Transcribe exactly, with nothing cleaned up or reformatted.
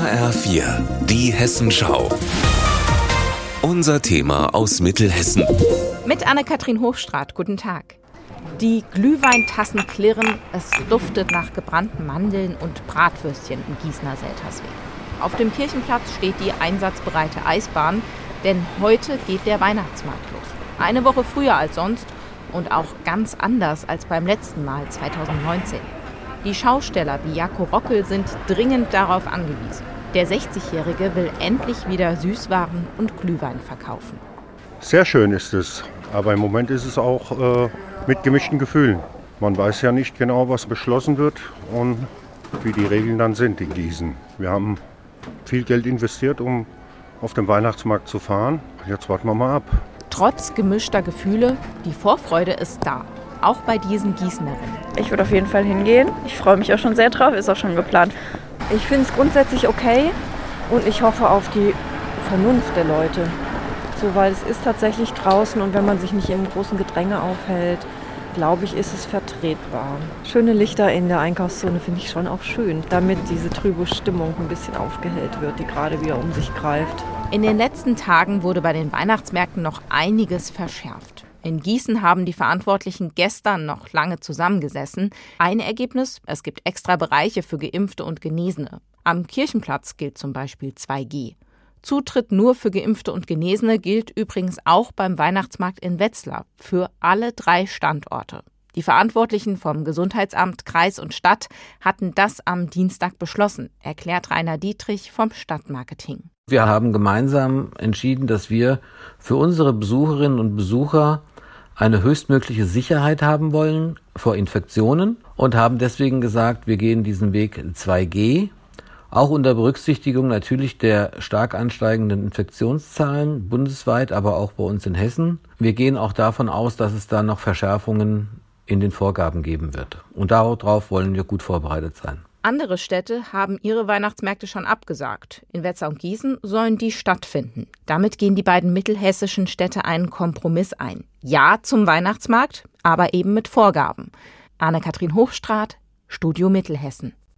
R vier, die Hessenschau. Unser Thema aus Mittelhessen. Mit Anne-Kathrin Hochstraat, guten Tag. Die Glühweintassen klirren, es duftet nach gebrannten Mandeln und Bratwürstchen im Gießener Seltersweg. Auf dem Kirchenplatz steht die einsatzbereite Eisbahn, denn heute geht der Weihnachtsmarkt los. Eine Woche früher als sonst und auch ganz anders als beim letzten Mal zweitausendneunzehn. Die Schausteller wie Jaco Rockel sind dringend darauf angewiesen. Der sechzigjährige will endlich wieder Süßwaren und Glühwein verkaufen. Sehr schön ist es, aber im Moment ist es auch äh, mit gemischten Gefühlen. Man weiß ja nicht genau, was beschlossen wird und wie die Regeln dann sind in Gießen. Wir haben viel Geld investiert, um auf dem Weihnachtsmarkt zu fahren. Jetzt warten wir mal ab. Trotz gemischter Gefühle, die Vorfreude ist da. Auch bei diesen Gießenerinnen. Ich würde auf jeden Fall hingehen. Ich freue mich auch schon sehr drauf, ist auch schon geplant. Ich finde es grundsätzlich okay und ich hoffe auf die Vernunft der Leute. So, weil es ist tatsächlich draußen und wenn man sich nicht im großen Gedränge aufhält, glaube ich, ist es vertretbar. Schöne Lichter in der Einkaufszone finde ich schon auch schön, damit diese trübe Stimmung ein bisschen aufgehellt wird, die gerade wieder um sich greift. In den letzten Tagen wurde bei den Weihnachtsmärkten noch einiges verschärft. In Gießen haben die Verantwortlichen gestern noch lange zusammengesessen. Ein Ergebnis: Es gibt extra Bereiche für Geimpfte und Genesene. Am Kirchenplatz gilt zum Beispiel zwei G. Zutritt nur für Geimpfte und Genesene gilt übrigens auch beim Weihnachtsmarkt in Wetzlar für alle drei Standorte. Die Verantwortlichen vom Gesundheitsamt, Kreis und Stadt hatten das am Dienstag beschlossen, erklärt Rainer Dietrich vom Stadtmarketing. Wir haben gemeinsam entschieden, dass wir für unsere Besucherinnen und Besucher eine höchstmögliche Sicherheit haben wollen vor Infektionen und haben deswegen gesagt, wir gehen diesen Weg zwei G, auch unter Berücksichtigung natürlich der stark ansteigenden Infektionszahlen bundesweit, aber auch bei uns in Hessen. Wir gehen auch davon aus, dass es da noch Verschärfungen in den Vorgaben geben wird. Und darauf wollen wir gut vorbereitet sein. Andere Städte haben ihre Weihnachtsmärkte schon abgesagt. In Wetzlar und Gießen sollen die stattfinden. Damit gehen die beiden mittelhessischen Städte einen Kompromiss ein. Ja zum Weihnachtsmarkt, aber eben mit Vorgaben. Anne-Kathrin Hochstraat, Studio Mittelhessen.